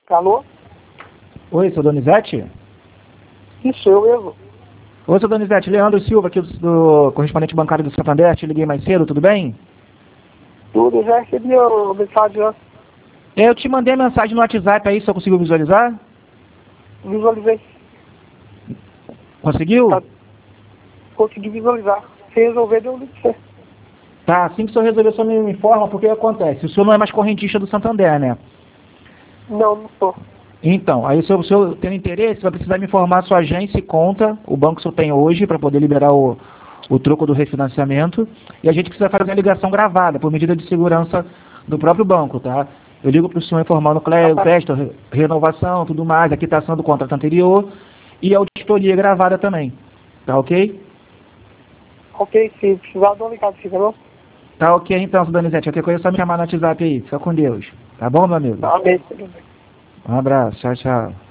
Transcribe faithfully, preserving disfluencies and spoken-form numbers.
Alô? Oi, sou Donizete? Isso, eu mesmo. Oi, sou Donizete. Leandro Silva, aqui do, do correspondente bancário do Santander. Te liguei mais cedo, tudo bem? Tudo, eu já recebi a mensagem antes. Eu te mandei a mensagem no WhatsApp aí, só conseguiu visualizar? Visualizei. Conseguiu? Tá. Consegui visualizar. Se resolver, deu ligo pra você. Tá, assim que o senhor resolver, o senhor me informa, porque acontece. O senhor não é mais correntista do Santander, né? Não, não sou. Então, aí se o senhor tem interesse, vai precisar me informar a sua agência e conta, o banco que o senhor tem hoje, para poder liberar o, o troco do refinanciamento. E a gente precisa fazer a ligação gravada, por medida de segurança do próprio banco, tá? Eu ligo para o senhor informando o crédito, renovação, tudo mais, a quitação do contrato anterior e a auditoria gravada também. Tá ok? Ok, se precisar, dou uma ligada, fica não? Tá ok então, Donizete. Qualquer coisa é só me chamar no WhatsApp aí. Fica com Deus. Tá bom, meu amigo? Amém, tudo bem. Um abraço. Tchau, tchau.